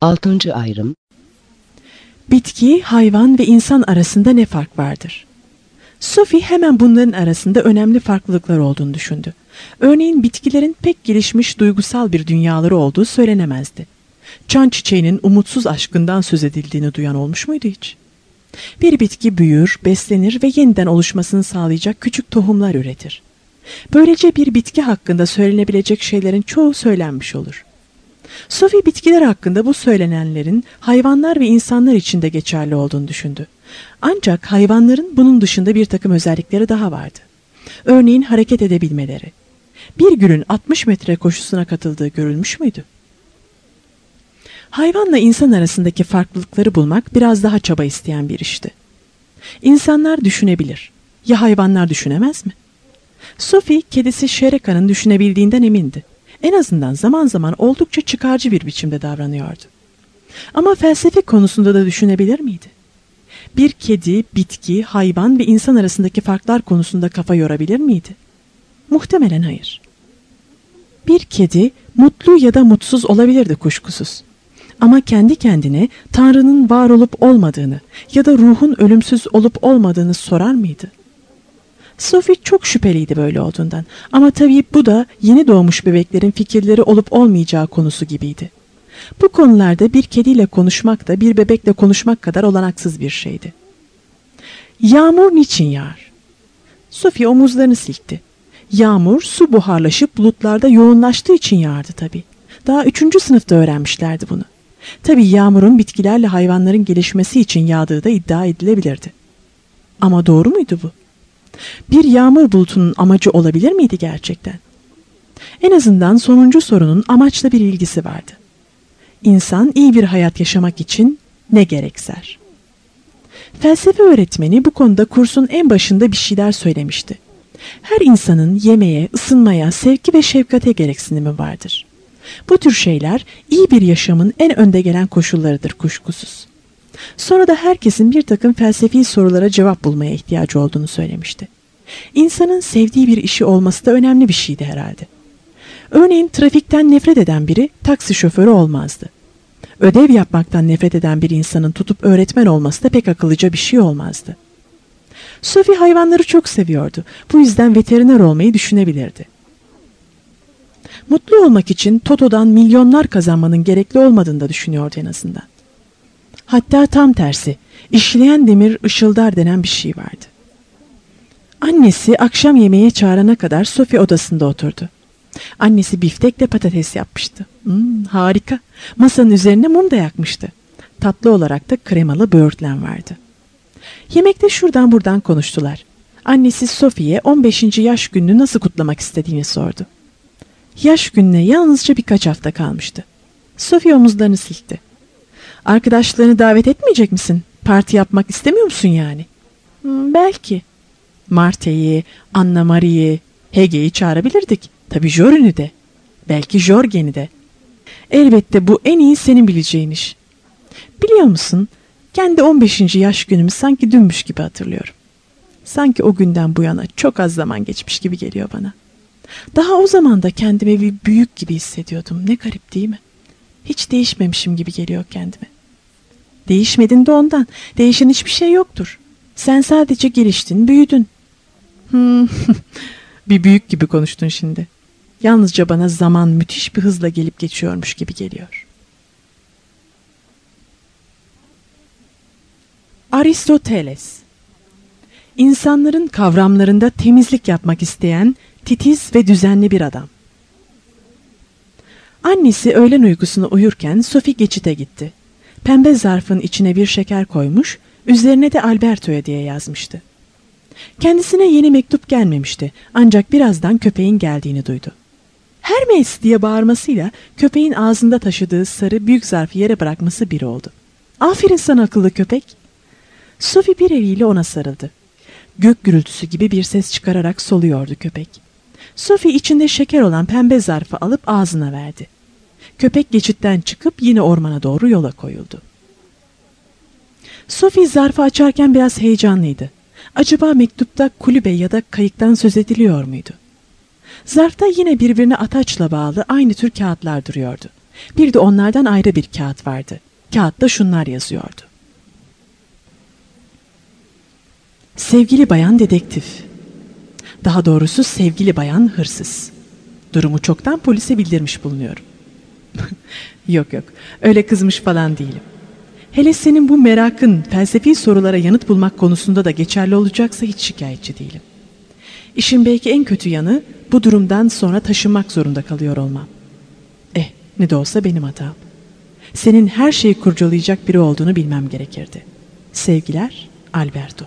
6. ayrım. Bitki, hayvan ve insan arasında ne fark vardır? Sophie hemen bunların arasında önemli farklılıklar olduğunu düşündü. Örneğin bitkilerin pek gelişmiş duygusal bir dünyaları olduğu söylenemezdi. Çan çiçeğinin umutsuz aşkından söz edildiğini duyan olmuş muydu hiç? Bir bitki büyür, beslenir ve yeniden oluşmasını sağlayacak küçük tohumlar üretir. Böylece bir bitki hakkında söylenebilecek şeylerin çoğu söylenmiş olur. Sophie bitkiler hakkında bu söylenenlerin hayvanlar ve insanlar için de geçerli olduğunu düşündü. Ancak hayvanların bunun dışında bir takım özellikleri daha vardı. Örneğin hareket edebilmeleri. Bir gülün 60 metre koşusuna katıldığı görülmüş müydü? Hayvanla insan arasındaki farklılıkları bulmak biraz daha çaba isteyen bir işti. İnsanlar düşünebilir. Ya hayvanlar düşünemez mi? Sophie, kedisi Şereka'nın düşünebildiğinden emindi. En azından zaman zaman oldukça çıkarcı bir biçimde davranıyordu. Ama felsefe konusunda da düşünebilir miydi? Bir kedi, bitki, hayvan ve insan arasındaki farklar konusunda kafa yorabilir miydi? Muhtemelen hayır. Bir kedi mutlu ya da mutsuz olabilirdi kuşkusuz. Ama kendi kendine Tanrı'nın var olup olmadığını ya da ruhun ölümsüz olup olmadığını sorar mıydı? Sophie çok şüpheliydi böyle olduğundan, ama tabii bu da yeni doğmuş bebeklerin fikirleri olup olmayacağı konusu gibiydi. Bu konularda bir kediyle konuşmak da bir bebekle konuşmak kadar olanaksız bir şeydi. Yağmur niçin yağar? Sophie omuzlarını silkti. Yağmur su buharlaşıp bulutlarda yoğunlaştığı için yağardı tabii. Daha 3. sınıfta öğrenmişlerdi bunu. Tabii yağmurun bitkilerle hayvanların gelişmesi için yağdığı da iddia edilebilirdi. Ama doğru muydu bu? Bir yağmur bulutunun amacı olabilir miydi gerçekten? En azından sonuncu sorunun amaçla bir ilgisi vardı. İnsan iyi bir hayat yaşamak için ne gerekser? Felsefe öğretmeni bu konuda kursun en başında bir şeyler söylemişti. Her insanın yemeye, ısınmaya, sevgi ve şefkate gereksinimi vardır. Bu tür şeyler iyi bir yaşamın en önde gelen koşullarıdır kuşkusuz. Sonra da herkesin bir takım felsefi sorulara cevap bulmaya ihtiyacı olduğunu söylemişti. İnsanın sevdiği bir işi olması da önemli bir şeydi herhalde. Örneğin trafikten nefret eden biri taksi şoförü olmazdı. Ödev yapmaktan nefret eden bir insanın tutup öğretmen olması da pek akıllıca bir şey olmazdı. Sophie hayvanları çok seviyordu. Bu yüzden veteriner olmayı düşünebilirdi. Mutlu olmak için Toto'dan milyonlar kazanmanın gerekli olmadığını da düşünüyordu en azından. Hatta tam tersi, işleyen demir ışıldar denen bir şey vardı. Annesi akşam yemeğe çağırana kadar Sophie odasında oturdu. Annesi biftekle patates yapmıştı. Harika. Masanın üzerine mum da yakmıştı. Tatlı olarak da kremalı böğürtlen vardı. Yemekte şuradan buradan konuştular. Annesi Sophie'ye 15. yaş gününü nasıl kutlamak istediğini sordu. Yaş gününe yalnızca birkaç hafta kalmıştı. Sophie omuzlarını silkti. Arkadaşlarını davet etmeyecek misin? Parti yapmak istemiyor musun yani? Belki. Marte'yi, Anna Marie'yi, Hege'yi çağırabilirdik. Tabii Jörün'ü de. Belki Jorgen'i de. Elbette bu en iyi senin bileceğin iş. Biliyor musun? Kendi 15. yaş günümü sanki dünmüş gibi hatırlıyorum. Sanki o günden bu yana çok az zaman geçmiş gibi geliyor bana. Daha o zaman da kendimi bir büyük gibi hissediyordum. Ne garip değil mi? Hiç değişmemişim gibi geliyor kendime. Değişmedin de ondan. Değişen hiçbir şey yoktur. Sen sadece geliştin, büyüdün. Bir büyük gibi konuştun şimdi. Yalnızca bana zaman müthiş bir hızla gelip geçiyormuş gibi geliyor. Aristoteles. İnsanların kavramlarında temizlik yapmak isteyen, titiz ve düzenli bir adam. Annesi öğlen uykusuna uyurken Sophie geçite gitti. Pembe zarfın içine bir şeker koymuş, üzerine de Alberto'ya diye yazmıştı. Kendisine yeni mektup gelmemişti, ancak birazdan köpeğin geldiğini duydu. Hermes diye bağırmasıyla köpeğin ağzında taşıdığı sarı büyük zarfı yere bırakması bir oldu. Aferin sana akıllı köpek. Sophie bir eliyle ona sarıldı. Gök gürültüsü gibi bir ses çıkararak soluyordu köpek. Sophie içinde şeker olan pembe zarfı alıp ağzına verdi. Köpek geçitten çıkıp yine ormana doğru yola koyuldu. Sophie zarfı açarken biraz heyecanlıydı. Acaba mektupta kulübe ya da kayıktan söz ediliyor muydu? Zarfta yine birbirine ataçla bağlı aynı tür kağıtlar duruyordu. Bir de onlardan ayrı bir kağıt vardı. Kağıtta şunlar yazıyordu. Sevgili bayan dedektif. Daha doğrusu sevgili bayan hırsız. Durumu çoktan polise bildirmiş bulunuyorum. Yok, öyle kızmış falan değilim. Hele senin bu merakın felsefi sorulara yanıt bulmak konusunda da geçerli olacaksa hiç şikayetçi değilim. İşin belki en kötü yanı bu durumdan sonra taşınmak zorunda kalıyor olmam. Ne de olsa benim hatam. Senin her şeyi kurcalayacak biri olduğunu bilmem gerekirdi. Sevgiler, Alberto.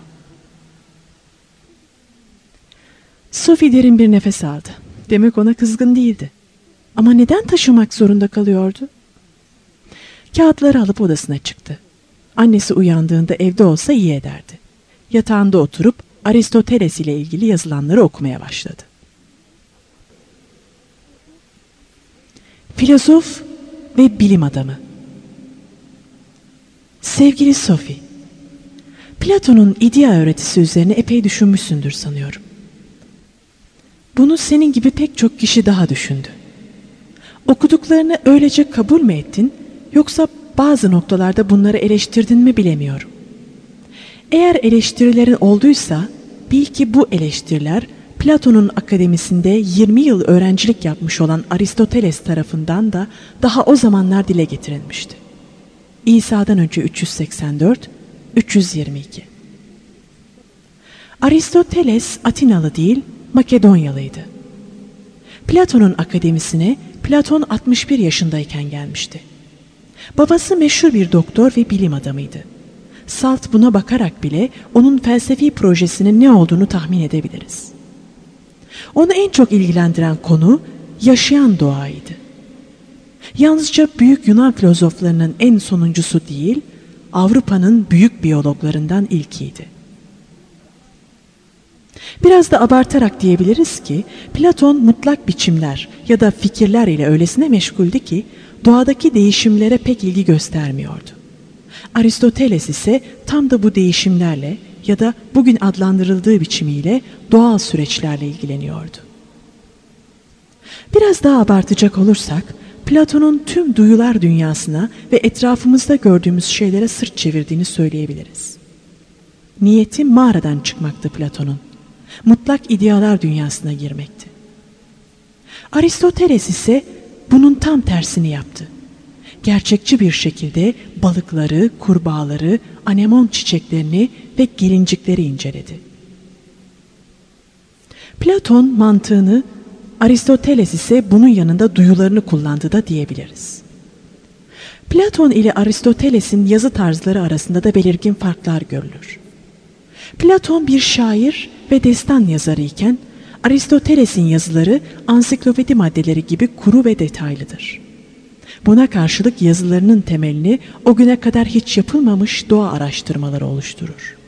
Sophie derin bir nefes aldı. Demek ona kızgın değildi. Ama neden taşımak zorunda kalıyordu? Kağıtları alıp odasına çıktı. Annesi uyandığında evde olsa iyi ederdi. Yatağında oturup Aristoteles ile ilgili yazılanları okumaya başladı. Filozof ve bilim adamı. Sevgili Sophie, Platon'un İdea öğretisi üzerine epey düşünmüşsündür sanıyorum. Bunu senin gibi pek çok kişi daha düşündü. Okuduklarını öylece kabul mü ettin, yoksa bazı noktalarda bunları eleştirdin mi bilemiyorum. Eğer eleştirilerin olduysa, bil ki bu eleştiriler Platon'un akademisinde 20 yıl öğrencilik yapmış olan Aristoteles tarafından da daha o zamanlar dile getirilmişti. İsa'dan önce 384, 322. Aristoteles Atinalı değil, Makedonyalıydı. Platon'un akademisine Platon 61 yaşındayken gelmişti. Babası meşhur bir doktor ve bilim adamıydı. Salt buna bakarak bile onun felsefi projesinin ne olduğunu tahmin edebiliriz. Onu en çok ilgilendiren konu yaşayan doğaydı. Yalnızca büyük Yunan filozoflarının en sonuncusu değil, Avrupa'nın büyük biyologlarından ilkiydi. Biraz da abartarak diyebiliriz ki Platon mutlak biçimler ya da fikirler ile öylesine meşguldü ki doğadaki değişimlere pek ilgi göstermiyordu. Aristoteles ise tam da bu değişimlerle ya da bugün adlandırıldığı biçimiyle doğal süreçlerle ilgileniyordu. Biraz daha abartacak olursak Platon'un tüm duyular dünyasına ve etrafımızda gördüğümüz şeylere sırt çevirdiğini söyleyebiliriz. Niyeti mağaradan çıkmaktı Platon'un. Mutlak idealar dünyasına girmekti. Aristoteles ise bunun tam tersini yaptı. Gerçekçi bir şekilde balıkları, kurbağaları, anemon çiçeklerini ve gelincikleri inceledi. Platon mantığını, Aristoteles ise bunun yanında duyularını kullandı da diyebiliriz. Platon ile Aristoteles'in yazı tarzları arasında da belirgin farklar görülür. Platon bir şair ve destan yazarı iken Aristoteles'in yazıları ansiklopedi maddeleri gibi kuru ve detaylıdır. Buna karşılık yazılarının temelini o güne kadar hiç yapılmamış doğa araştırmaları oluşturur.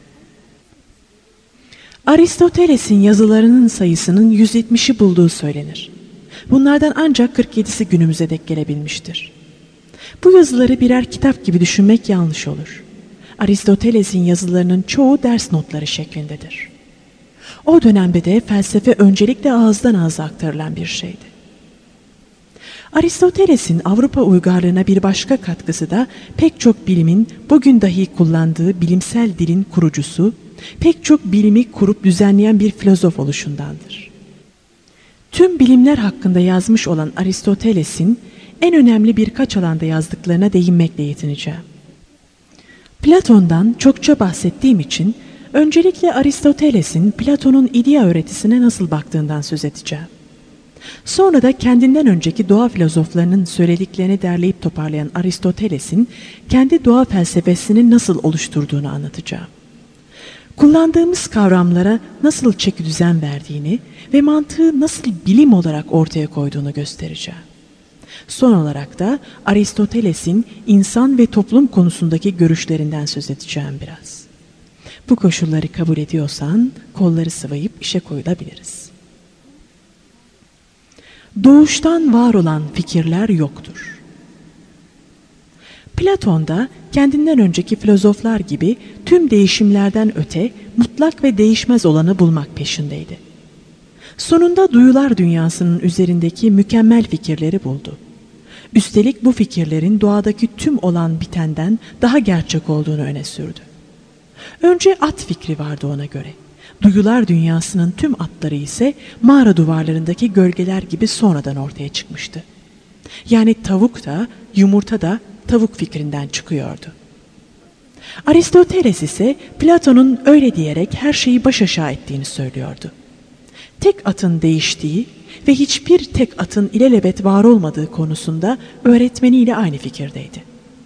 Aristoteles'in yazılarının sayısının 170'i bulduğu söylenir. Bunlardan ancak 47'si günümüze dek gelebilmiştir. Bu yazıları birer kitap gibi düşünmek yanlış olur. Aristoteles'in yazılarının çoğu ders notları şeklindedir. O dönemde de felsefe öncelikle ağızdan ağza aktarılan bir şeydi. Aristoteles'in Avrupa uygarlığına bir başka katkısı da pek çok bilimin bugün dahi kullandığı bilimsel dilin kurucusu, pek çok bilimi kurup düzenleyen bir filozof oluşundandır. Tüm bilimler hakkında yazmış olan Aristoteles'in en önemli birkaç alanda yazdıklarına değinmekle yetineceğim. Platon'dan çokça bahsettiğim için öncelikle Aristoteles'in Platon'un İdea öğretisine nasıl baktığından söz edeceğim. Sonra da kendinden önceki doğa filozoflarının söylediklerini derleyip toparlayan Aristoteles'in kendi doğa felsefesini nasıl oluşturduğunu anlatacağım. Kullandığımız kavramlara nasıl çeki düzen verdiğini ve mantığı nasıl bilim olarak ortaya koyduğunu göstereceğim. Son olarak da Aristoteles'in insan ve toplum konusundaki görüşlerinden söz edeceğim biraz. Bu koşulları kabul ediyorsan kolları sıvayıp işe koyulabiliriz. Doğuştan var olan fikirler yoktur. Platon da kendinden önceki filozoflar gibi tüm değişimlerden öte mutlak ve değişmez olanı bulmak peşindeydi. Sonunda duyular dünyasının üzerindeki mükemmel fikirleri buldu. Üstelik bu fikirlerin doğadaki tüm olan bitenden daha gerçek olduğunu öne sürdü. Önce at fikri vardı ona göre. Duyular dünyasının tüm atları ise mağara duvarlarındaki gölgeler gibi sonradan ortaya çıkmıştı. Yani tavuk da, yumurta da tavuk fikrinden çıkıyordu. Aristoteles ise Platon'un öyle diyerek her şeyi baş aşağı ettiğini söylüyordu. Tek atın değiştiği ve hiçbir tek atın ilelebet var olmadığı konusunda öğretmeniyle aynı fikirdeydi.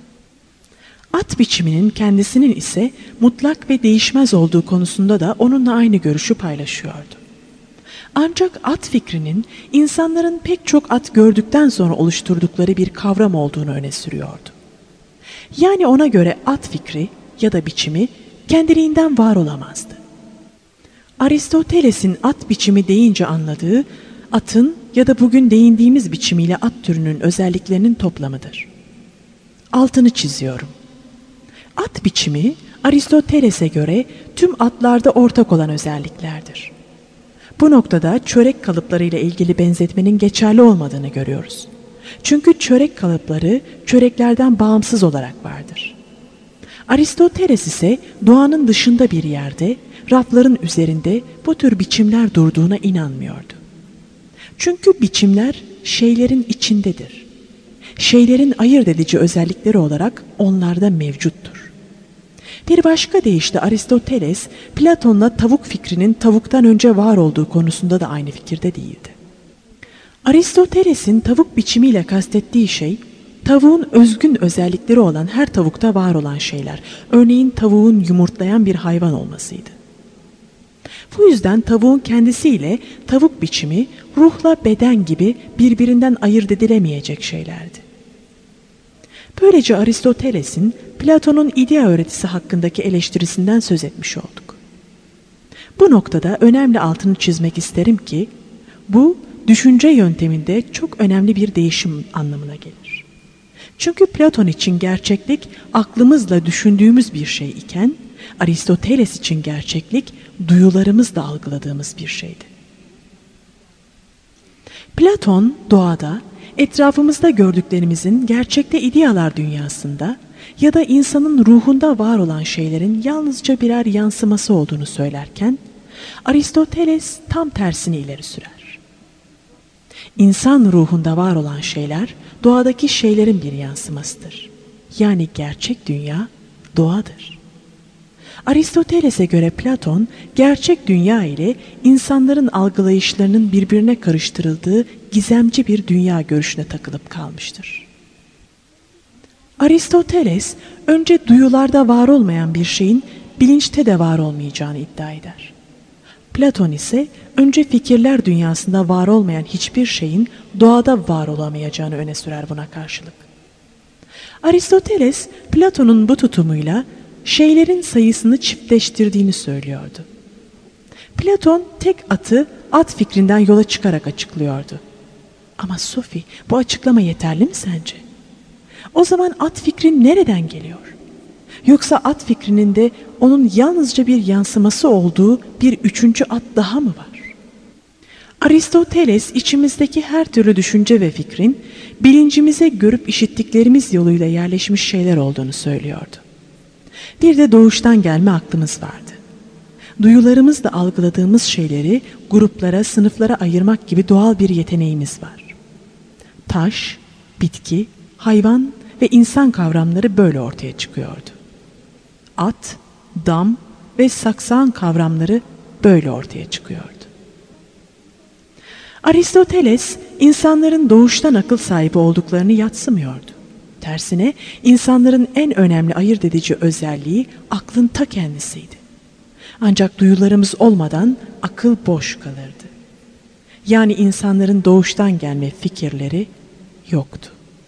At biçiminin kendisinin ise mutlak ve değişmez olduğu konusunda da onunla aynı görüşü paylaşıyordu. Ancak at fikrinin insanların pek çok at gördükten sonra oluşturdukları bir kavram olduğunu öne sürüyordu. Yani ona göre at fikri ya da biçimi kendiliğinden var olamazdı. Aristoteles'in at biçimi deyince anladığı, atın ya da bugün değindiğimiz biçimiyle at türünün özelliklerinin toplamıdır. Altını çiziyorum. At biçimi Aristoteles'e göre tüm atlarda ortak olan özelliklerdir. Bu noktada çörek kalıplarıyla ilgili benzetmenin geçerli olmadığını görüyoruz. Çünkü çörek kalıpları çöreklerden bağımsız olarak vardır. Aristoteles ise doğanın dışında bir yerde, rafların üzerinde bu tür biçimler durduğuna inanmıyordu. Çünkü biçimler şeylerin içindedir. Şeylerin ayırt edici özellikleri olarak onlarda mevcuttur. Bir başka deyişle Aristoteles, Platon'la tavuk fikrinin tavuktan önce var olduğu konusunda da aynı fikirde değildi. Aristoteles'in tavuk biçimiyle kastettiği şey, tavuğun özgün özellikleri olan her tavukta var olan şeyler, örneğin tavuğun yumurtlayan bir hayvan olmasıydı. Bu yüzden tavuğun kendisiyle tavuk biçimi, ruhla beden gibi birbirinden ayırt edilemeyecek şeylerdi. Böylece Aristoteles'in Platon'un idea öğretisi hakkındaki eleştirisinden söz etmiş olduk. Bu noktada önemli altını çizmek isterim ki, bu düşünce yönteminde çok önemli bir değişim anlamına gelir. Çünkü Platon için gerçeklik aklımızla düşündüğümüz bir şey iken, Aristoteles için gerçeklik duyularımızla algıladığımız bir şeydi. Platon doğada, etrafımızda gördüklerimizin gerçekte idealar dünyasında ya da insanın ruhunda var olan şeylerin yalnızca birer yansıması olduğunu söylerken, Aristoteles tam tersini ileri sürer. İnsan ruhunda var olan şeyler doğadaki şeylerin bir yansımasıdır. Yani gerçek dünya doğadır. Aristoteles'e göre Platon, gerçek dünya ile insanların algılayışlarının birbirine karıştırıldığı gizemci bir dünya görüşüne takılıp kalmıştır. Aristoteles, önce duyularda var olmayan bir şeyin bilinçte de var olmayacağını iddia eder. Platon ise önce fikirler dünyasında var olmayan hiçbir şeyin doğada var olamayacağını öne sürer buna karşılık. Aristoteles, Platon'un bu tutumuyla şeylerin sayısını çiftleştirdiğini söylüyordu. Platon tek atı at fikrinden yola çıkarak açıklıyordu. Ama Sophie, bu açıklama yeterli mi sence? O zaman at fikri nereden geliyor? Yoksa at fikrinin de onun yalnızca bir yansıması olduğu bir üçüncü at daha mı var? Aristoteles içimizdeki her türlü düşünce ve fikrin bilincimize görüp işittiklerimiz yoluyla yerleşmiş şeyler olduğunu söylüyordu. Bir de doğuştan gelme aklımız vardı. Duyularımızla algıladığımız şeyleri gruplara, sınıflara ayırmak gibi doğal bir yeteneğimiz var. Taş, bitki, hayvan ve insan kavramları böyle ortaya çıkıyordu. At, dam ve saksan kavramları böyle ortaya çıkıyordu. Aristoteles, insanların doğuştan akıl sahibi olduklarını yadsımıyordu. Tersine, insanların en önemli ayırt edici özelliği aklın ta kendisiydi. Ancak duyularımız olmadan akıl boş kalırdı. Yani insanların doğuştan gelme fikirleri yoktu.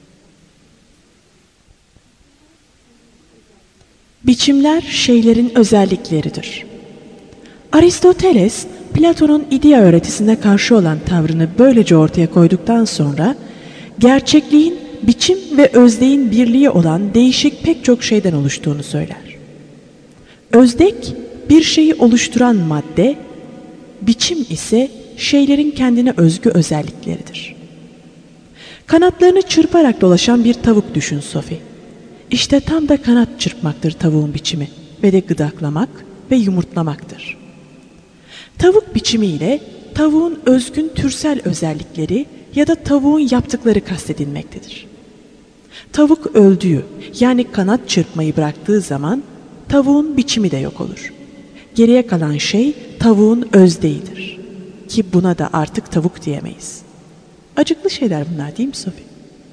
Biçimler şeylerin özellikleridir. Aristoteles, Platon'un idea öğretisine karşı olan tavrını böylece ortaya koyduktan sonra, gerçekliğin biçim ve özdeğin birliği olan değişik pek çok şeyden oluştuğunu söyler. Özdek, bir şeyi oluşturan madde, biçim ise şeylerin kendine özgü özellikleridir. Kanatlarını çırparak dolaşan bir tavuk düşün Sophie. İşte tam da kanat çırpmaktır tavuğun biçimi ve de gıdaklamak ve yumurtlamaktır. Tavuk biçimiyle tavuğun özgün türsel özellikleri ya da tavuğun yaptıkları kastedilmektedir. Tavuk öldüğü yani kanat çırpmayı bıraktığı zaman tavuğun biçimi de yok olur. Geriye kalan şey tavuğun özdeğidir. Ki buna da artık tavuk diyemeyiz. Acıklı şeyler bunlar değil mi Sophie?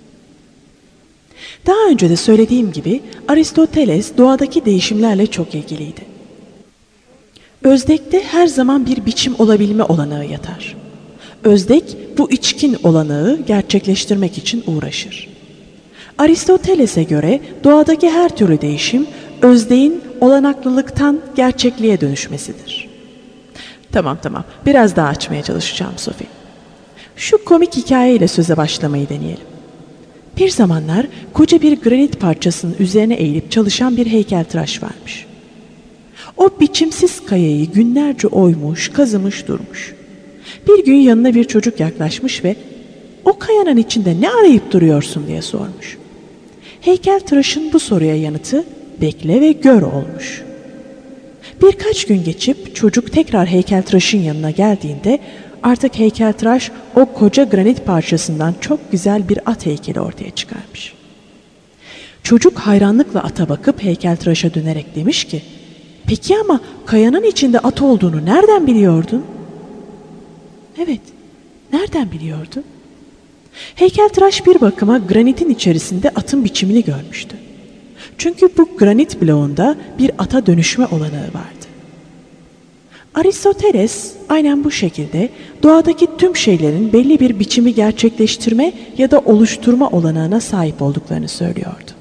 Daha önce de söylediğim gibi Aristoteles doğadaki değişimlerle çok ilgiliydi. Özdekte her zaman bir biçim olabilme olanağı yatar. Özdek bu içkin olanağı gerçekleştirmek için uğraşır. Aristoteles'e göre doğadaki her türlü değişim özdeğin olanaklılıktan gerçekliğe dönüşmesidir. Tamam. Biraz daha açmaya çalışacağım Sophie. Şu komik hikayeyle söze başlamayı deneyelim. Bir zamanlar koca bir granit parçasının üzerine eğilip çalışan bir heykeltıraş varmış. O biçimsiz kayayı günlerce oymuş, kazımış durmuş. Bir gün yanına bir çocuk yaklaşmış ve "O kayanın içinde ne arayıp duruyorsun?" diye sormuş. Heykeltıraşın bu soruya yanıtı "Bekle ve gör" olmuş. Birkaç gün geçip çocuk tekrar heykeltıraşın yanına geldiğinde artık heykeltıraş o koca granit parçasından çok güzel bir at heykeli ortaya çıkarmış. Çocuk hayranlıkla ata bakıp heykeltıraşa dönerek demiş ki, "Peki ama kayanın içinde at olduğunu nereden biliyordun?" "Evet, nereden biliyordu?" Heykeltıraş bir bakıma granitin içerisinde atın biçimini görmüştü. Çünkü bu granit bloğunda bir ata dönüşme olanağı vardı. Aristoteles aynen bu şekilde doğadaki tüm şeylerin belli bir biçimi gerçekleştirme ya da oluşturma olanağına sahip olduklarını söylüyordu.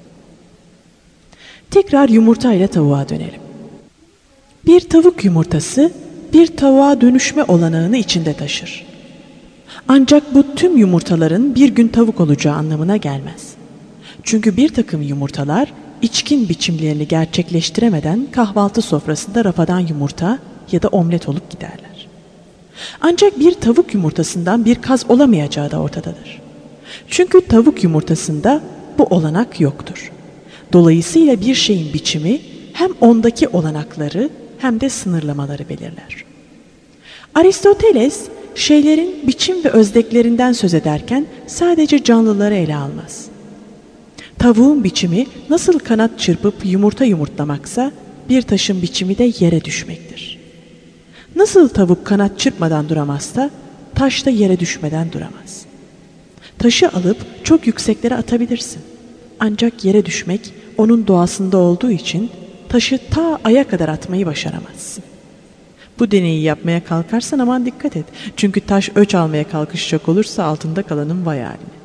Tekrar yumurta ile tavuğa dönelim. Bir tavuk yumurtası bir tavuğa dönüşme olanağını içinde taşır. Ancak bu tüm yumurtaların bir gün tavuk olacağı anlamına gelmez. Çünkü bir takım yumurtalar içkin biçimlerini gerçekleştiremeden kahvaltı sofrasında rafadan yumurta ya da omlet olup giderler. Ancak bir tavuk yumurtasından bir kaz olamayacağı da ortadadır. Çünkü tavuk yumurtasında bu olanak yoktur. Dolayısıyla bir şeyin biçimi hem ondaki olanakları hem de sınırlamaları belirler. Aristoteles şeylerin biçim ve özdeklerinden söz ederken sadece canlıları ele almaz. Tavuğun biçimi nasıl kanat çırpıp yumurta yumurtlamaksa bir taşın biçimi de yere düşmektir. Nasıl tavuk kanat çırpmadan duramazsa taş da yere düşmeden duramaz. Taşı alıp çok yükseklere atabilirsin. Ancak yere düşmek onun doğasında olduğu için taşı ta aya kadar atmayı başaramazsın. Bu deneyi yapmaya kalkarsan aman dikkat et. Çünkü taş öç almaya kalkışacak olursa altında kalanın vay haline.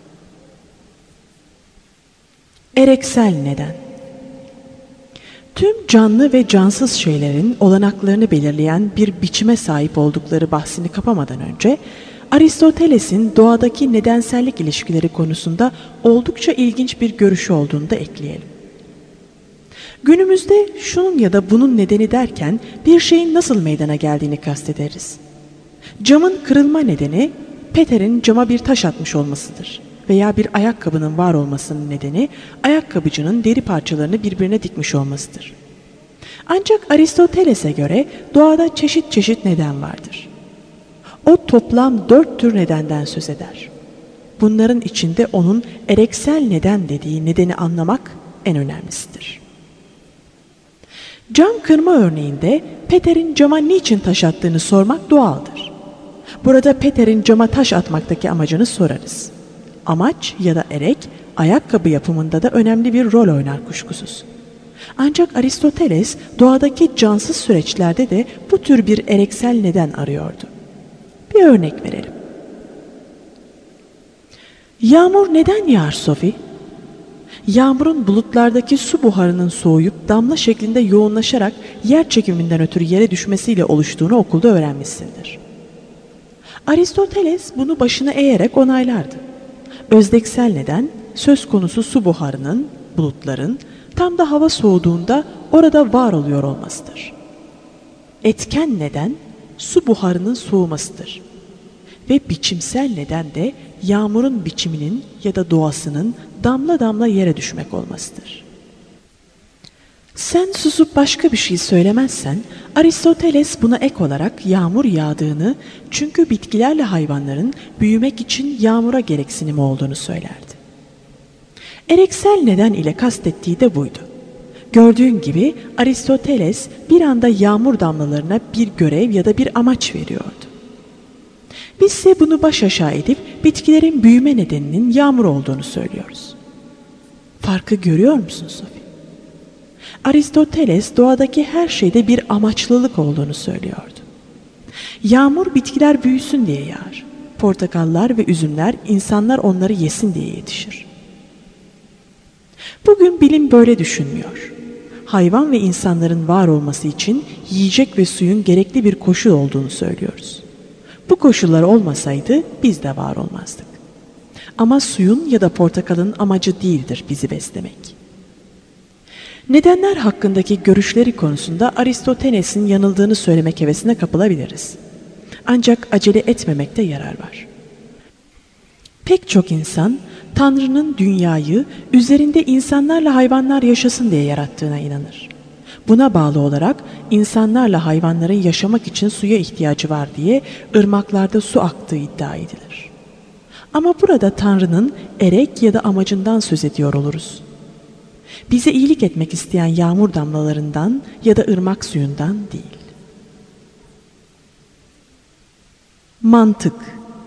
Ereksel neden. Tüm canlı ve cansız şeylerin olanaklarını belirleyen bir biçime sahip oldukları bahsini kapamadan önce Aristoteles'in doğadaki nedensellik ilişkileri konusunda oldukça ilginç bir görüşü olduğunu da ekleyelim. Günümüzde şunun ya da bunun nedeni derken bir şeyin nasıl meydana geldiğini kastederiz. Camın kırılma nedeni Peter'in cama bir taş atmış olmasıdır. Veya bir ayakkabının var olmasının nedeni ayakkabıcının deri parçalarını birbirine dikmiş olmasıdır. Ancak Aristoteles'e göre doğada çeşit çeşit neden vardır. O toplam 4 tür nedenden söz eder. Bunların içinde onun ereksel neden dediği nedeni anlamak en önemlisidir. Cam kırma örneğinde Peter'in cama niçin taş attığını sormak doğaldır. Burada Peter'in cama taş atmaktaki amacını sorarız. Amaç ya da erek ayakkabı yapımında da önemli bir rol oynar kuşkusuz. Ancak Aristoteles doğadaki cansız süreçlerde de bu tür bir ereksel neden arıyordu. Bir örnek verelim. Yağmur neden yağar Sophie? Yağmurun bulutlardaki su buharının soğuyup damla şeklinde yoğunlaşarak yer çekiminden ötürü yere düşmesiyle oluştuğunu okulda öğrenmişsindir. Aristoteles bunu başına eğerek onaylardı. Özdeksel neden söz konusu su buharının, bulutların tam da hava soğuduğunda orada var oluyor olmasıdır. Etken neden su buharının soğumasıdır. Ve biçimsel neden de yağmurun biçiminin ya da doğasının damla damla yere düşmek olmasıdır. Sen susup başka bir şey söylemezsen, Aristoteles buna ek olarak yağmur yağdığını, çünkü bitkilerle hayvanların büyümek için yağmura gereksinim olduğunu söylerdi. Ereksel neden ile kastettiği de buydu. Gördüğün gibi Aristoteles bir anda yağmur damlalarına bir görev ya da bir amaç veriyordu. Biz ise bunu baş aşağı edip bitkilerin büyüme nedeninin yağmur olduğunu söylüyoruz. Farkı görüyor musun Sophie? Aristoteles doğadaki her şeyde bir amaçlılık olduğunu söylüyordu. Yağmur bitkiler büyüsün diye yağar. Portakallar ve üzümler insanlar onları yesin diye yetişir. Bugün bilim böyle düşünmüyor. Hayvan ve insanların var olması için yiyecek ve suyun gerekli bir koşul olduğunu söylüyoruz. Bu koşullar olmasaydı biz de var olmazdık. Ama suyun ya da portakalın amacı değildir bizi beslemek. Nedenler hakkındaki görüşleri konusunda Aristoteles'in yanıldığını söylemek hevesine kapılabiliriz. Ancak acele etmemekte yarar var. Pek çok insan Tanrı'nın dünyayı üzerinde insanlarla hayvanlar yaşasın diye yarattığına inanır. Buna bağlı olarak insanlarla hayvanların yaşamak için suya ihtiyacı var diye ırmaklarda su aktığı iddia edilir. Ama burada Tanrı'nın erek ya da amacından söz ediyor oluruz. Bize iyilik etmek isteyen yağmur damlalarından ya da ırmak suyundan değil. Mantık.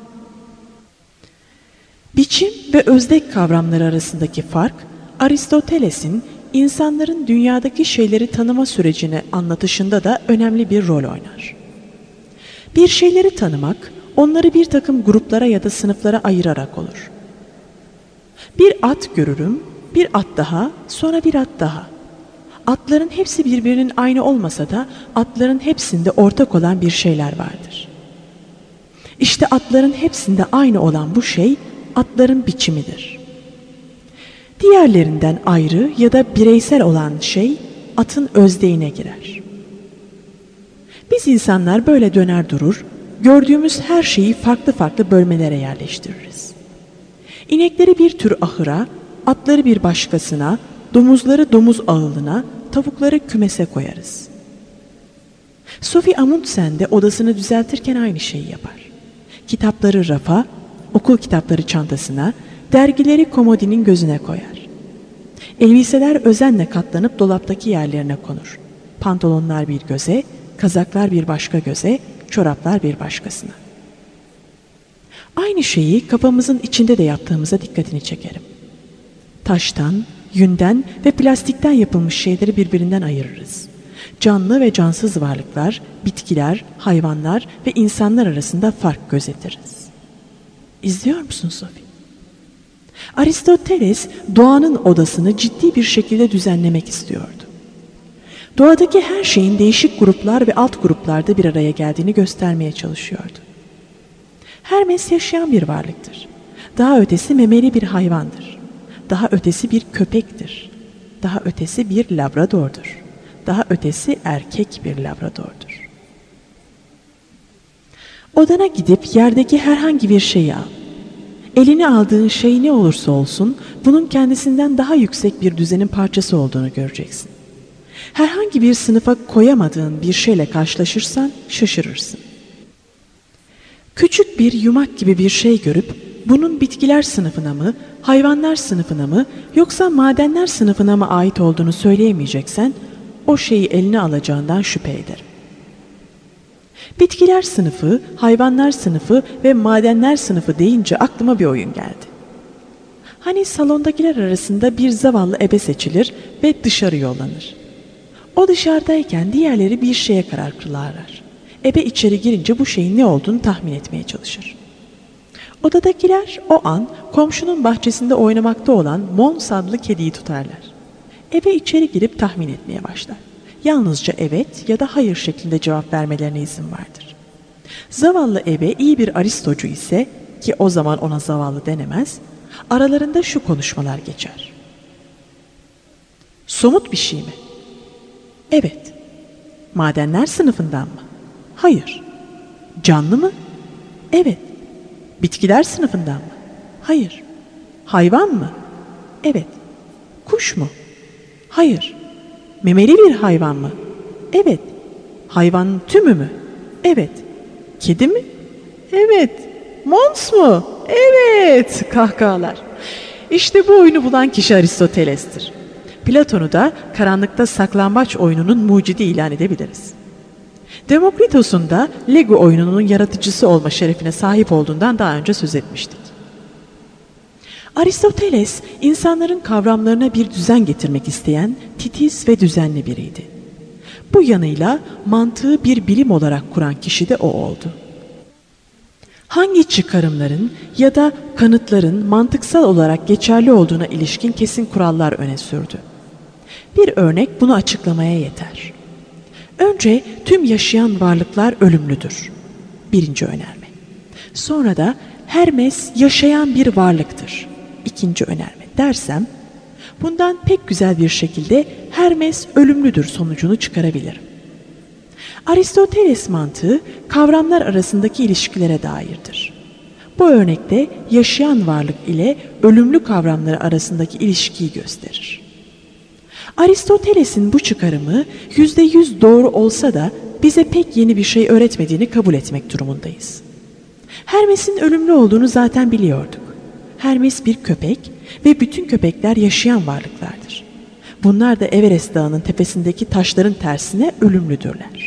Biçim ve özdek kavramları arasındaki fark, Aristoteles'in insanların dünyadaki şeyleri tanıma sürecini anlatışında da önemli bir rol oynar. Bir şeyleri tanımak, onları bir takım gruplara ya da sınıflara ayırarak olur. Bir at görürüm, bir at daha, sonra bir at daha. Atların hepsi birbirinin aynı olmasa da atların hepsinde ortak olan bir şeyler vardır. İşte atların hepsinde aynı olan bu şey, atların biçimidir. Diğerlerinden ayrı ya da bireysel olan şey atın özdeğine girer. Biz insanlar böyle döner durur, gördüğümüz her şeyi farklı farklı bölmelere yerleştiririz. İnekleri bir tür ahıra, atları bir başkasına, domuzları domuz ağılına, tavukları kümese koyarız. Sophie Amundsen de odasını düzeltirken aynı şeyi yapar. Kitapları rafa, okul kitapları çantasına, dergileri komodinin gözüne koyar. Elbiseler özenle katlanıp dolaptaki yerlerine konur. Pantolonlar bir göze, kazaklar bir başka göze, çoraplar bir başkasına. Aynı şeyi kafamızın içinde de yaptığımıza dikkatini çekerim. Taştan, yünden ve plastikten yapılmış şeyleri birbirinden ayırırız. Canlı ve cansız varlıklar, bitkiler, hayvanlar ve insanlar arasında fark gözetiriz. İzliyor musun Sophie? Aristoteles doğanın odasını ciddi bir şekilde düzenlemek istiyordu. Doğadaki her şeyin değişik gruplar ve alt gruplarda bir araya geldiğini göstermeye çalışıyordu. Hermes yaşayan bir varlıktır. Daha ötesi memeli bir hayvandır. Daha ötesi bir köpektir. Daha ötesi bir labradordur. Daha ötesi erkek bir labradordur. Odana gidip yerdeki herhangi bir şeyi al. Eline aldığın şey ne olursa olsun bunun kendisinden daha yüksek bir düzenin parçası olduğunu göreceksin. Herhangi bir sınıfa koyamadığın bir şeyle karşılaşırsan şaşırırsın. Küçük bir yumak gibi bir şey görüp bunun bitkiler sınıfına mı, hayvanlar sınıfına mı yoksa madenler sınıfına mı ait olduğunu söyleyemeyeceksen o şeyi eline alacağından şüphe ederim. Bitkiler sınıfı, hayvanlar sınıfı ve madenler sınıfı deyince aklıma bir oyun geldi. Hani salondakiler arasında bir zavallı ebe seçilir ve dışarı yollanır. O dışarıdayken diğerleri bir şeye karar kılarlar. Ebe içeri girince bu şeyin ne olduğunu tahmin etmeye çalışır. Odadakiler o an komşunun bahçesinde oynamakta olan Mons adlı kediyi tutarlar. Ebe içeri girip tahmin etmeye başlar. Yalnızca evet ya da hayır şeklinde cevap vermelerine izin vardır. Zavallı ebe iyi bir aristocu ise, ki o zaman ona zavallı denemez, aralarında şu konuşmalar geçer. Somut bir şey mi? Evet. Madenler sınıfından mı? Hayır. Canlı mı? Evet. Bitkiler sınıfından mı? Hayır. Hayvan mı? Evet. Kuş mu? Hayır. Memeli bir hayvan mı? Evet. Hayvanın tümü mü? Evet. Kedi mi? Evet. Mons mu? Evet. Kahkahalar. İşte bu oyunu bulan kişi Aristoteles'tir. Platon'u da karanlıkta saklambaç oyununun mucidi ilan edebiliriz. Demokritos'un da Lego oyununun yaratıcısı olma şerefine sahip olduğundan daha önce söz etmiştik. Aristoteles, insanların kavramlarına bir düzen getirmek isteyen titiz ve düzenli biriydi. Bu yanıyla mantığı bir bilim olarak kuran kişi de o oldu. Hangi çıkarımların ya da kanıtların mantıksal olarak geçerli olduğuna ilişkin kesin kurallar öne sürdü. Bir örnek bunu açıklamaya yeter. Önce tüm yaşayan varlıklar ölümlüdür. Birinci önerme. Sonra da Hermes yaşayan bir varlıktır. İkinci önerme dersem, bundan pek güzel bir şekilde Hermes ölümlüdür sonucunu çıkarabilirim. Aristoteles mantığı kavramlar arasındaki ilişkilere dairdir. Bu örnekte yaşayan varlık ile ölümlü kavramları arasındaki ilişkiyi gösterir. Aristoteles'in bu çıkarımı %100 doğru olsa da bize pek yeni bir şey öğretmediğini kabul etmek durumundayız. Hermes'in ölümlü olduğunu zaten biliyorduk. Hermes bir köpek ve bütün köpekler yaşayan varlıklardır. Bunlar da Everest Dağı'nın tepesindeki taşların tersine ölümlüdürler.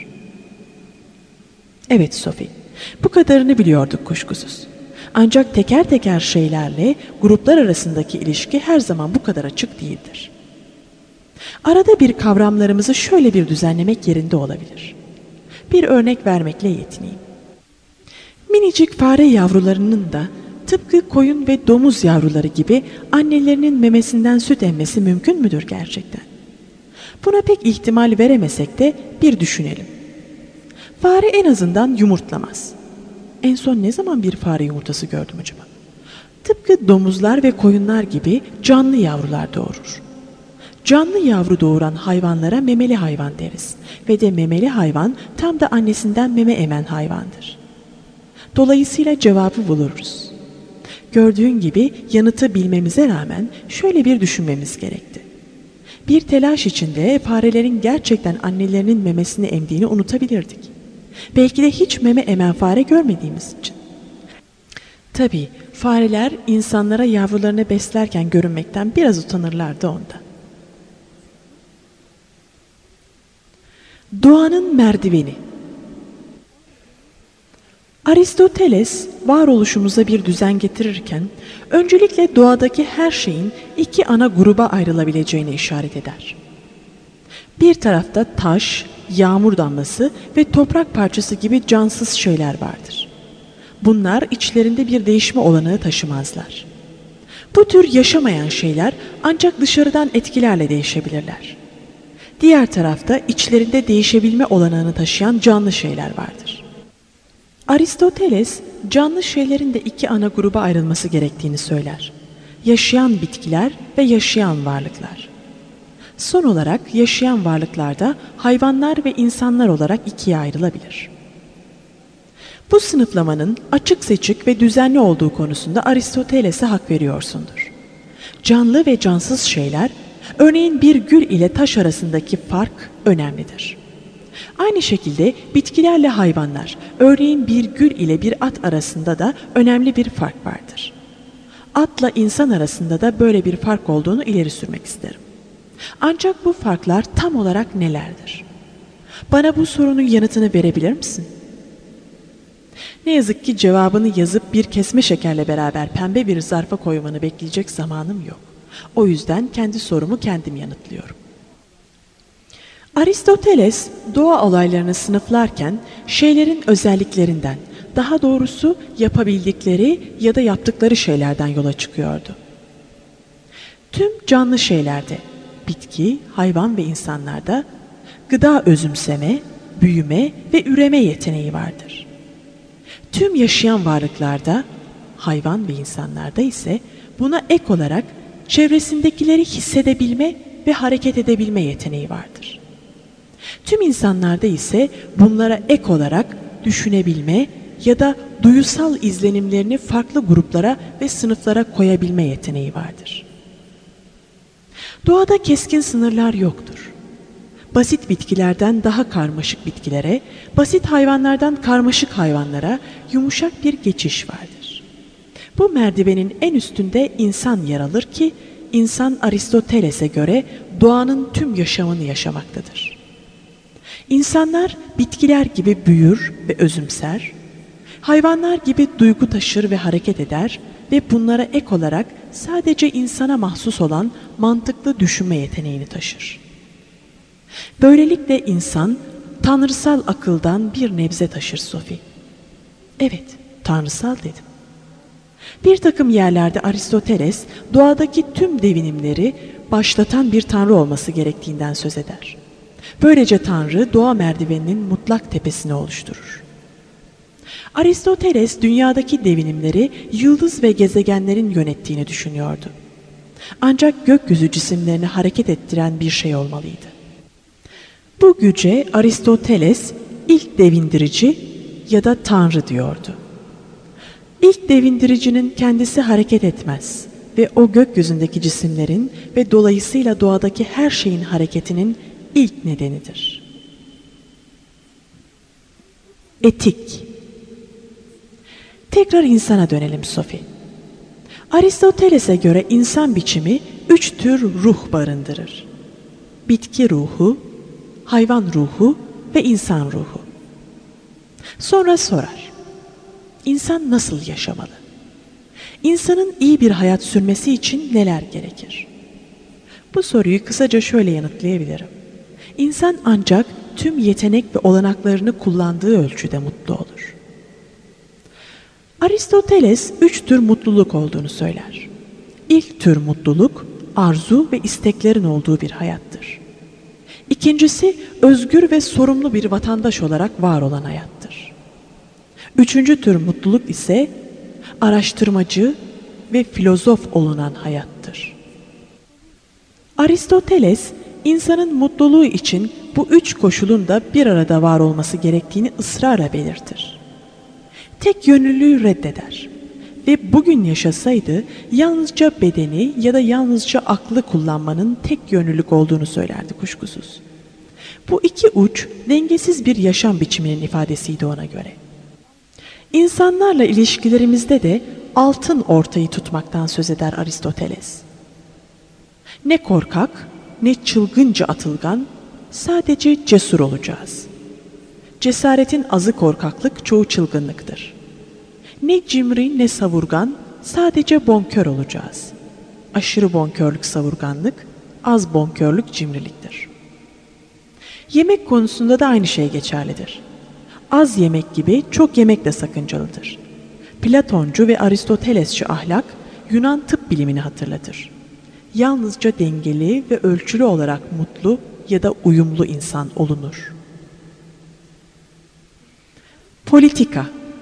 Evet Sophie, bu kadarını biliyorduk kuşkusuz. Ancak teker teker şeylerle gruplar arasındaki ilişki her zaman bu kadar açık değildir. Arada bir kavramlarımızı şöyle bir düzenlemek yerinde olabilir. Bir örnek vermekle yetineyim. Minicik fare yavrularının da tıpkı koyun ve domuz yavruları gibi annelerinin memesinden süt emmesi mümkün müdür gerçekten? Buna pek ihtimal veremesek de bir düşünelim. Fare en azından yumurtlamaz. En son ne zaman bir fare yumurtası gördüm acaba? Tıpkı domuzlar ve koyunlar gibi canlı yavrular doğurur. Canlı yavru doğuran hayvanlara memeli hayvan deriz ve de memeli hayvan tam da annesinden meme emen hayvandır. Dolayısıyla cevabı buluruz. Gördüğün gibi yanıtı bilmemize rağmen şöyle bir düşünmemiz gerekti. Bir telaş içinde farelerin gerçekten annelerinin memesini emdiğini unutabilirdik. Belki de hiç meme emen fare görmediğimiz için. Tabii fareler insanlara yavrularını beslerken görünmekten biraz utanırlardı onda. Doğanın merdiveni. Aristoteles varoluşumuza bir düzen getirirken öncelikle doğadaki her şeyin iki ana gruba ayrılabileceğine işaret eder. Bir tarafta taş, yağmur damlası ve toprak parçası gibi cansız şeyler vardır. Bunlar içlerinde bir değişme olanağı taşımazlar. Bu tür yaşamayan şeyler ancak dışarıdan etkilerle değişebilirler. Diğer tarafta içlerinde değişebilme olanağını taşıyan canlı şeyler vardır. Aristoteles, canlı şeylerin de iki ana gruba ayrılması gerektiğini söyler. Yaşayan bitkiler ve yaşayan varlıklar. Son olarak yaşayan varlıklar da hayvanlar ve insanlar olarak ikiye ayrılabilir. Bu sınıflamanın açık seçik ve düzenli olduğu konusunda Aristoteles'e hak veriyorsundur. Canlı ve cansız şeyler, örneğin bir gül ile taş arasındaki fark önemlidir. Aynı şekilde bitkilerle hayvanlar, örneğin bir gül ile bir at arasında da önemli bir fark vardır. Atla insan arasında da böyle bir fark olduğunu ileri sürmek isterim. Ancak bu farklar tam olarak nelerdir? Bana bu sorunun yanıtını verebilir misin? Ne yazık ki cevabını yazıp bir kesme şekerle beraber pembe bir zarfa koymanı bekleyecek zamanım yok. O yüzden kendi sorumu kendim yanıtlıyorum. Aristoteles doğa olaylarını sınıflarken şeylerin özelliklerinden, daha doğrusu yapabildikleri ya da yaptıkları şeylerden yola çıkıyordu. Tüm canlı şeylerde, bitki, hayvan ve insanlarda gıda özümseme, büyüme ve üreme yeteneği vardır. Tüm yaşayan varlıklarda, hayvan ve insanlarda ise buna ek olarak çevresindekileri hissedebilme ve hareket edebilme yeteneği vardır. Tüm insanlarda ise bunlara ek olarak düşünebilme, ya da duyusal izlenimlerini farklı gruplara ve sınıflara koyabilme yeteneği vardır. Doğada keskin sınırlar yoktur. Basit bitkilerden daha karmaşık bitkilere, basit hayvanlardan karmaşık hayvanlara yumuşak bir geçiş vardır. Bu merdivenin en üstünde insan yer alır ki, insan Aristoteles'e göre doğanın tüm yaşamını yaşamaktadır. İnsanlar bitkiler gibi büyür ve özümser, hayvanlar gibi duygu taşır ve hareket eder ve bunlara ek olarak sadece insana mahsus olan mantıklı düşünme yeteneğini taşır. Böylelikle insan tanrısal akıldan bir nebze taşır Sophie. Evet, tanrısal dedim. Bir takım yerlerde Aristoteles doğadaki tüm devinimleri başlatan bir tanrı olması gerektiğinden söz eder. Böylece tanrı doğa merdiveninin mutlak tepesini oluşturur. Aristoteles dünyadaki devinimleri yıldız ve gezegenlerin yönettiğini düşünüyordu. Ancak gökyüzü cisimlerini hareket ettiren bir şey olmalıydı. Bu güce Aristoteles ilk devindirici ya da tanrı diyordu. İlk devindiricinin kendisi hareket etmez ve o gökyüzündeki cisimlerin ve dolayısıyla doğadaki her şeyin hareketinin ilk nedenidir. Etik. Tekrar insana dönelim Sophie. Aristoteles'e göre insan biçimi 3 tür ruh barındırır. Bitki ruhu, hayvan ruhu ve insan ruhu. Sonra sorar. İnsan nasıl yaşamalı? İnsanın iyi bir hayat sürmesi için neler gerekir? Bu soruyu kısaca şöyle yanıtlayabilirim. İnsan ancak tüm yetenek ve olanaklarını kullandığı ölçüde mutlu olur. Aristoteles 3 tür mutluluk olduğunu söyler. İlk tür mutluluk, arzu ve isteklerin olduğu bir hayattır. İkincisi, özgür ve sorumlu bir vatandaş olarak var olan hayattır. Üçüncü tür mutluluk ise araştırmacı ve filozof olunan hayattır. Aristoteles, insanın mutluluğu için bu 3 koşulun da bir arada var olması gerektiğini ısrarla belirtir. Tek yönlülüğü reddeder ve bugün yaşasaydı yalnızca bedeni ya da yalnızca aklı kullanmanın tek yönlülük olduğunu söylerdi kuşkusuz. Bu iki uç dengesiz bir yaşam biçiminin ifadesiydi ona göre. İnsanlarla ilişkilerimizde de altın ortayı tutmaktan söz eder Aristoteles. Ne korkak, ne çılgınca atılgan, sadece cesur olacağız. Cesaretin azı korkaklık, çoğu çılgınlıktır. Ne cimri ne savurgan, sadece bonkör olacağız. Aşırı bonkörlük savurganlık, az bonkörlük cimriliktir. Yemek konusunda da aynı şey geçerlidir. Az yemek gibi çok yemek de sakıncalıdır. Platoncu ve Aristotelesçi ahlak, Yunan tıp bilimini hatırlatır. Yalnızca dengeli ve ölçülü olarak mutlu ya da uyumlu insan olunur. Politika.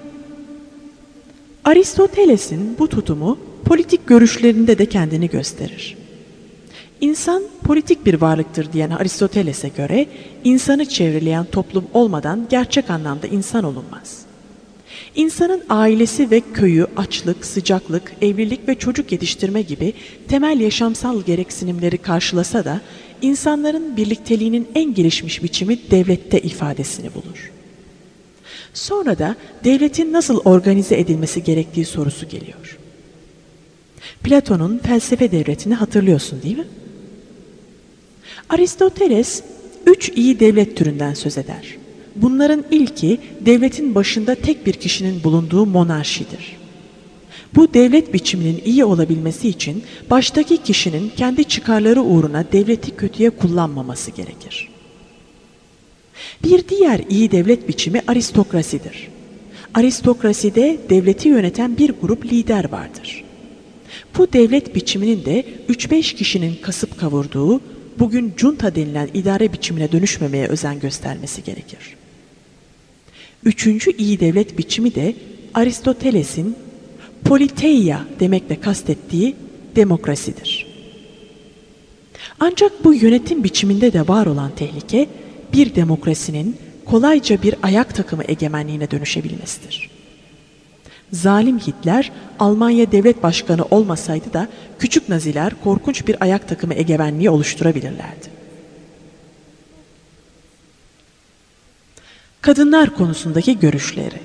Aristoteles'in bu tutumu politik görüşlerinde de kendini gösterir. İnsan politik bir varlıktır diyen Aristoteles'e göre insanı çevreleyen toplum olmadan gerçek anlamda insan olunmaz. İnsanın ailesi ve köyü açlık, sıcaklık, evlilik ve çocuk yetiştirme gibi temel yaşamsal gereksinimleri karşılasa da insanların birlikteliğinin en gelişmiş biçimi devlette ifadesini bulur. Sonra da devletin nasıl organize edilmesi gerektiği sorusu geliyor. Platon'un felsefe devletini hatırlıyorsun değil mi? Aristoteles 3 iyi devlet türünden söz eder. Bunların ilki devletin başında tek bir kişinin bulunduğu monarşidir. Bu devlet biçiminin iyi olabilmesi için baştaki kişinin kendi çıkarları uğruna devleti kötüye kullanmaması gerekir. Bir diğer iyi devlet biçimi aristokrasidir. Aristokraside devleti yöneten bir grup lider vardır. Bu devlet biçiminin de 3-5 kişinin kasıp kavurduğu, bugün junta denilen idare biçimine dönüşmemeye özen göstermesi gerekir. Üçüncü iyi devlet biçimi de Aristoteles'in politeia demekle kastettiği demokrasidir. Ancak bu yönetim biçiminde de var olan tehlike, bir demokrasinin kolayca bir ayak takımı egemenliğine dönüşebilmesidir. Zalim Hitler Almanya devlet başkanı olmasaydı da küçük Naziler korkunç bir ayak takımı egemenliği oluşturabilirlerdi. Kadınlar konusundaki görüşleri.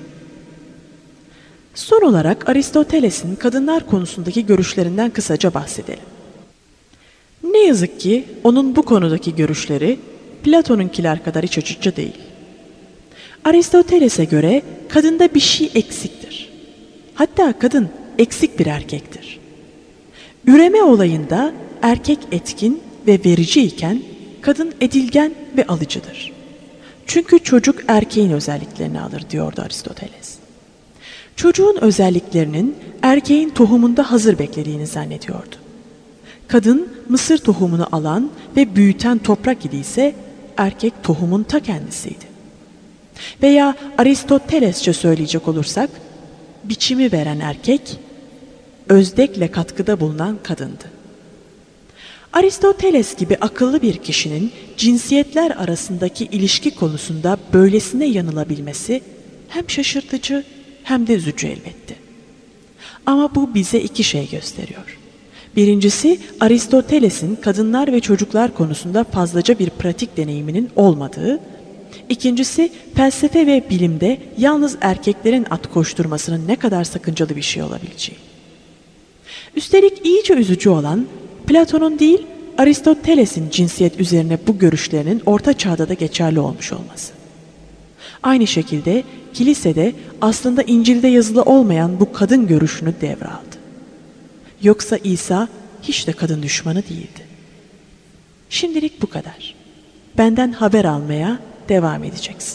Son olarak Aristoteles'in kadınlar konusundaki görüşlerinden kısaca bahsedelim. Ne yazık ki onun bu konudaki görüşleri Platon'unkiler kadar iç açıcı değil. Aristoteles'e göre kadında bir şey eksiktir. Hatta kadın eksik bir erkektir. Üreme olayında erkek etkin ve verici iken kadın edilgen ve alıcıdır. Çünkü çocuk erkeğin özelliklerini alır diyordu Aristoteles. Çocuğun özelliklerinin erkeğin tohumunda hazır beklediğini zannediyordu. Kadın mısır tohumunu alan ve büyüten toprak idiyse erkek tohumun ta kendisiydi. Veya Aristotelesçe söyleyecek olursak biçimi veren erkek özdekle katkıda bulunan kadındı. Aristoteles gibi akıllı bir kişinin cinsiyetler arasındaki ilişki konusunda böylesine yanılabilmesi hem şaşırtıcı hem de üzücü elbette. Ama bu bize iki şey gösteriyor. Birincisi, Aristoteles'in kadınlar ve çocuklar konusunda fazlaca bir pratik deneyiminin olmadığı, İkincisi, felsefe ve bilimde yalnız erkeklerin at koşturmasının ne kadar sakıncalı bir şey olabileceği. Üstelik iyice üzücü olan, Platon'un değil, Aristoteles'in cinsiyet üzerine bu görüşlerinin Orta Çağ'da da geçerli olmuş olması. Aynı şekilde kilisede aslında İncil'de yazılı olmayan bu kadın görüşünü devraldı. Yoksa İsa hiç de kadın düşmanı değildi. Şimdilik bu kadar. Benden haber almaya devam edeceksin.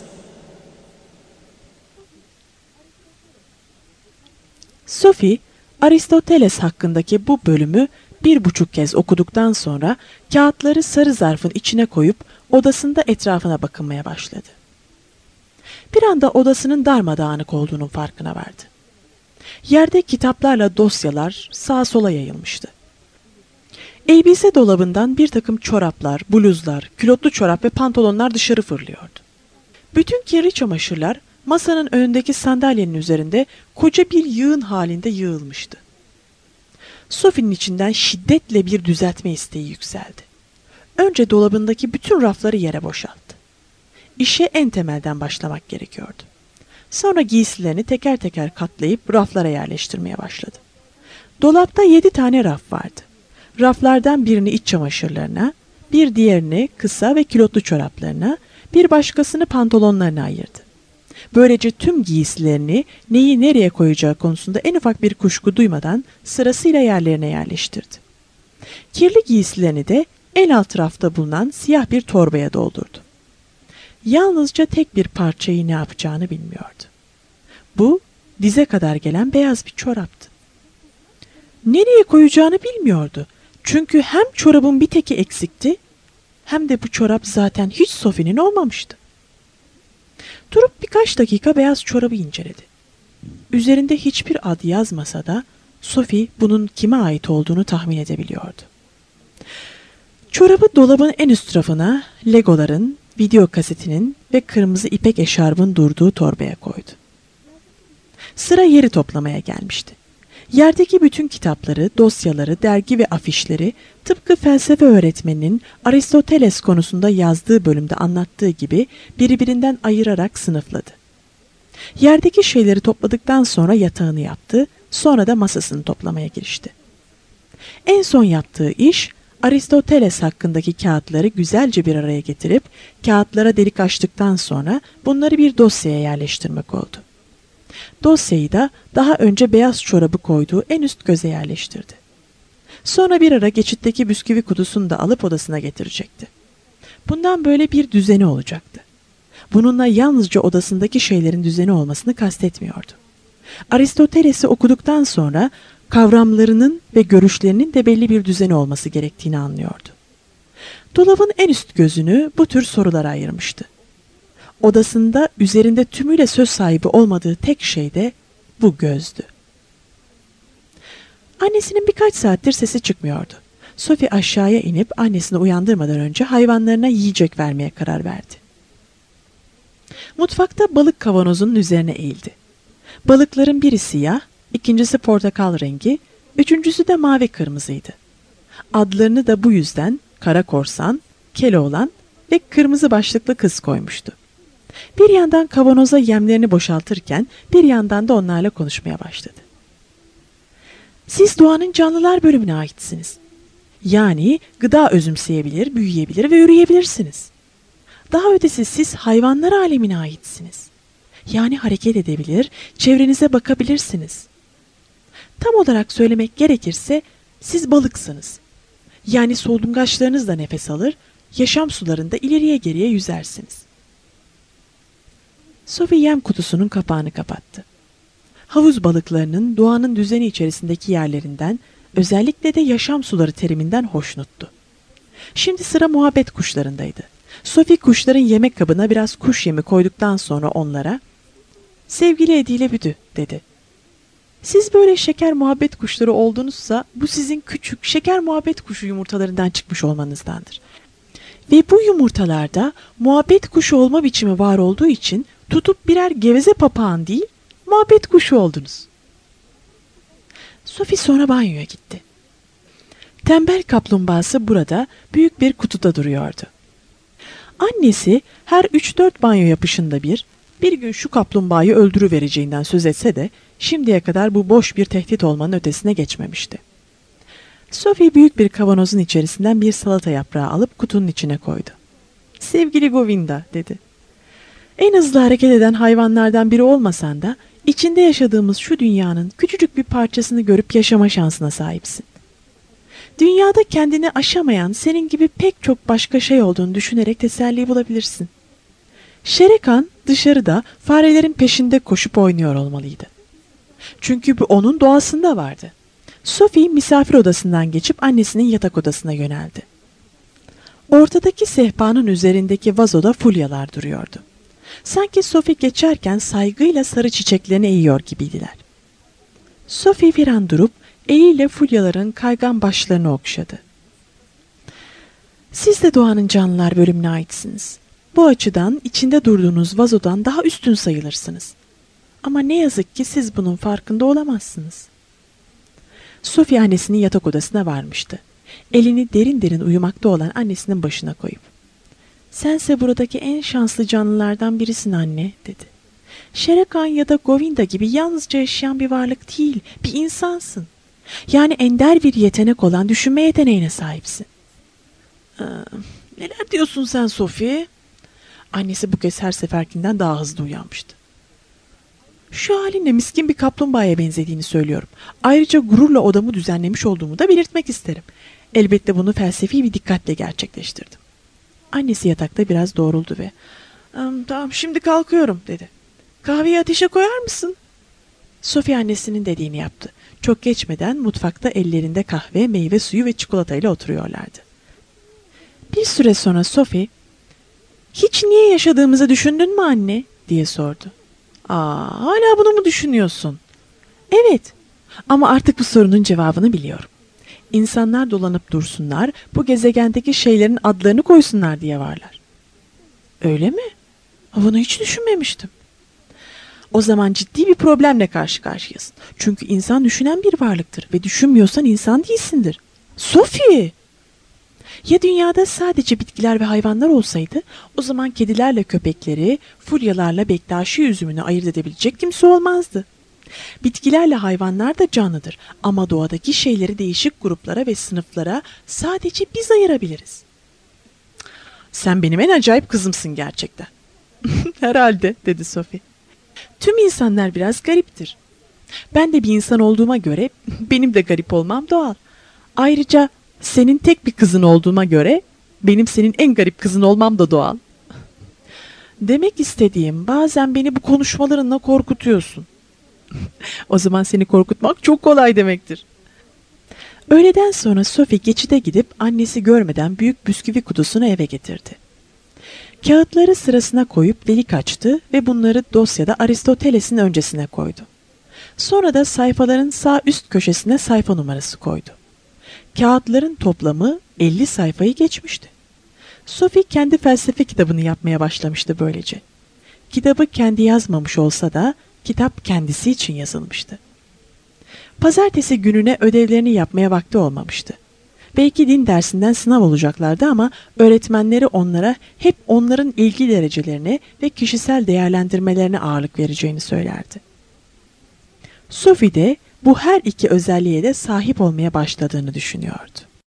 Sophie, Aristoteles hakkındaki bu bölümü 1,5 kez okuduktan sonra kağıtları sarı zarfın içine koyup odasında etrafına bakınmaya başladı. Bir anda odasının darmadağınık olduğunun farkına vardı. Yerde kitaplarla dosyalar sağa sola yayılmıştı. Elbise dolabından bir takım çoraplar, bluzlar, külotlu çorap ve pantolonlar dışarı fırlıyordu. Bütün kirli çamaşırlar masanın önündeki sandalyenin üzerinde koca bir yığın halinde yığılmıştı. Sophie'nin içinden şiddetle bir düzeltme isteği yükseldi. Önce dolabındaki bütün rafları yere boşalttı. İşe en temelden başlamak gerekiyordu. Sonra giysilerini teker teker katlayıp raflara yerleştirmeye başladı. Dolapta 7 tane raf vardı. Raflardan birini iç çamaşırlarına, bir diğerini kısa ve külotlu çoraplarına, bir başkasını pantolonlarına ayırdı. Böylece tüm giysilerini neyi nereye koyacağı konusunda en ufak bir kuşku duymadan sırasıyla yerlerine yerleştirdi. Kirli giysilerini de en alt rafta bulunan siyah bir torbaya doldurdu. Yalnızca tek bir parçayı ne yapacağını bilmiyordu. Bu dize kadar gelen beyaz bir çoraptı. Nereye koyacağını bilmiyordu. Çünkü hem çorabın bir teki eksikti hem de bu çorap zaten hiç Sophie'nin olmamıştı. Durup birkaç dakika beyaz çorabı inceledi. Üzerinde hiçbir ad yazmasa da Sophie bunun kime ait olduğunu tahmin edebiliyordu. Çorabı dolabın en üst rafına Legoların, video kasetinin ve kırmızı ipek eşarbın durduğu torbaya koydu. Sıra yeri toplamaya gelmişti. Yerdeki bütün kitapları, dosyaları, dergi ve afişleri tıpkı felsefe öğretmeninin Aristoteles konusunda yazdığı bölümde anlattığı gibi birbirinden ayırarak sınıfladı. Yerdeki şeyleri topladıktan sonra yatağını yaptı, sonra da masasını toplamaya girişti. En son yaptığı iş Aristoteles hakkındaki kağıtları güzelce bir araya getirip kağıtlara delik açtıktan sonra bunları bir dosyaya yerleştirmek oldu. Dosyayı da daha önce beyaz çorabı koyduğu en üst göze yerleştirdi. Sonra bir ara geçitteki bisküvi kutusunu da alıp odasına getirecekti. Bundan böyle bir düzeni olacaktı. Bununla yalnızca odasındaki şeylerin düzeni olmasını kastetmiyordu. Aristoteles'i okuduktan sonra kavramlarının ve görüşlerinin de belli bir düzeni olması gerektiğini anlıyordu. Dolabın en üst gözünü bu tür sorulara ayırmıştı. Odasında üzerinde tümüyle söz sahibi olmadığı tek şey de bu gözdü. Annesinin birkaç saattir sesi çıkmıyordu. Sophie aşağıya inip annesini uyandırmadan önce hayvanlarına yiyecek vermeye karar verdi. Mutfakta balık kavanozunun üzerine eğildi. Balıkların biri siyah, ikincisi portakal rengi, üçüncüsü de mavi kırmızıydı. Adlarını da bu yüzden Kara Korsan, Keloğlan ve Kırmızı Başlıklı Kız koymuştu. Bir yandan kavanoza yemlerini boşaltırken bir yandan da onlarla konuşmaya başladı. Siz doğanın canlılar bölümüne aitsiniz. Yani gıda özümseyebilir, büyüyebilir ve üreyebilirsiniz. Daha ötesi siz hayvanlar alemine aitsiniz. Yani hareket edebilir, çevrenize bakabilirsiniz. Tam olarak söylemek gerekirse siz balıksınız. Yani solungaçlarınızla nefes alır, yaşam sularında ileriye geriye yüzersiniz. Sophie yem kutusunun kapağını kapattı. Havuz balıklarının doğanın düzeni içerisindeki yerlerinden, özellikle de yaşam suları teriminden hoşnuttu. Şimdi sıra muhabbet kuşlarındaydı. Sophie kuşların yemek kabına biraz kuş yemi koyduktan sonra onlara, "Sevgili Edi ile Büdü," dedi. "Siz böyle şeker muhabbet kuşları oldunuzsa bu sizin küçük şeker muhabbet kuşu yumurtalarından çıkmış olmanızdandır. Ve bu yumurtalarda muhabbet kuşu olma biçimi var olduğu için tutup birer geveze papağan değil, muhabbet kuşu oldunuz." Sophie sonra banyoya gitti. Tembel kaplumbağası burada büyük bir kutuda duruyordu. Annesi her 3-4 banyo yapışında bir gün şu kaplumbağayı öldürüvereceğinden söz etse de şimdiye kadar bu boş bir tehdit olmanın ötesine geçmemişti. Sophie büyük bir kavanozun içerisinden bir salata yaprağı alıp kutunun içine koydu. "Sevgili Govinda," dedi. "En hızlı hareket eden hayvanlardan biri olmasan da içinde yaşadığımız şu dünyanın küçücük bir parçasını görüp yaşama şansına sahipsin. Dünyada kendini aşamayan senin gibi pek çok başka şey olduğunu düşünerek teselli bulabilirsin." Shere Khan dışarıda farelerin peşinde koşup oynuyor olmalıydı. Çünkü bu onun doğasında vardı. Sophie misafir odasından geçip annesinin yatak odasına yöneldi. Ortadaki sehpanın üzerindeki vazoda fulyalar duruyordu. Sanki Sophie geçerken saygıyla sarı çiçeklerini eğiyor gibiydiler. Sophie bir an durup eliyle fulyaların kaygan başlarını okşadı. "Siz de doğanın canlılar bölümüne aitsiniz. Bu açıdan içinde durduğunuz vazodan daha üstün sayılırsınız. Ama ne yazık ki siz bunun farkında olamazsınız." Sophie annesinin yatak odasına varmıştı. Elini derin derin uyumakta olan annesinin başına koyup, "Sense buradaki en şanslı canlılardan birisin anne," dedi. "Shere Khan ya da Govinda gibi yalnızca yaşayan bir varlık değil, bir insansın. Yani ender bir yetenek olan düşünme yeteneğine sahipsin." "Neler diyorsun sen Sophie?" Annesi bu kez her seferkinden daha hızlı uyanmıştı. "Şu halinle miskin bir kaplumbağaya benzediğini söylüyorum. Ayrıca gururla odamı düzenlemiş olduğumu da belirtmek isterim. Elbette bunu felsefi bir dikkatle gerçekleştirdim." Annesi yatakta biraz doğruldu ve "Tamam, şimdi kalkıyorum," dedi. "Kahveyi ateşe koyar mısın?" Sophie annesinin dediğini yaptı. Çok geçmeden mutfakta ellerinde kahve, meyve suyu ve çikolatayla oturuyorlardı. Bir süre sonra Sophie, "Hiç niye yaşadığımızı düşündün mü anne?" diye sordu. Hala bunu mu düşünüyorsun?" "Evet, ama artık bu sorunun cevabını biliyorum. İnsanlar dolanıp dursunlar, bu gezegendeki şeylerin adlarını koysunlar diye varlar." "Öyle mi? Bunu hiç düşünmemiştim." "O zaman ciddi bir problemle karşı karşıyasın. Çünkü insan düşünen bir varlıktır ve düşünmüyorsan insan değilsindir." "Sophie! Ya dünyada sadece bitkiler ve hayvanlar olsaydı, o zaman kedilerle köpekleri, fulyalarla bektaşi üzümünü ayırt edebilecek kimse olmazdı. Bitkilerle hayvanlar da canlıdır ama doğadaki şeyleri değişik gruplara ve sınıflara sadece biz ayırabiliriz." "Sen benim en acayip kızımsın gerçekten." "Herhalde," dedi Sophie. "Tüm insanlar biraz gariptir. Ben de bir insan olduğuma göre benim de garip olmam doğal. Ayrıca senin tek bir kızın olduğuma göre benim senin en garip kızın olmam da doğal." "Demek istediğim, bazen beni bu konuşmalarınla korkutuyorsun." "O zaman seni korkutmak çok kolay demektir." Öğleden sonra Sophie geçide gidip annesi görmeden büyük bisküvi kutusunu eve getirdi. Kağıtları sırasına koyup delik açtı ve bunları dosyada Aristoteles'in öncesine koydu. Sonra da sayfaların sağ üst köşesine sayfa numarası koydu. Kağıtların toplamı 50 sayfayı geçmişti. Sophie kendi felsefe kitabını yapmaya başlamıştı böylece. Kitabı kendi yazmamış olsa da kitap kendisi için yazılmıştı. Pazartesi gününe ödevlerini yapmaya vakti olmamıştı. Belki din dersinden sınav olacaklardı ama öğretmenleri onlara hep onların ilgi derecelerine ve kişisel değerlendirmelerine ağırlık vereceğini söylerdi. Sophie de bu her iki özelliğe de sahip olmaya başladığını düşünüyordu.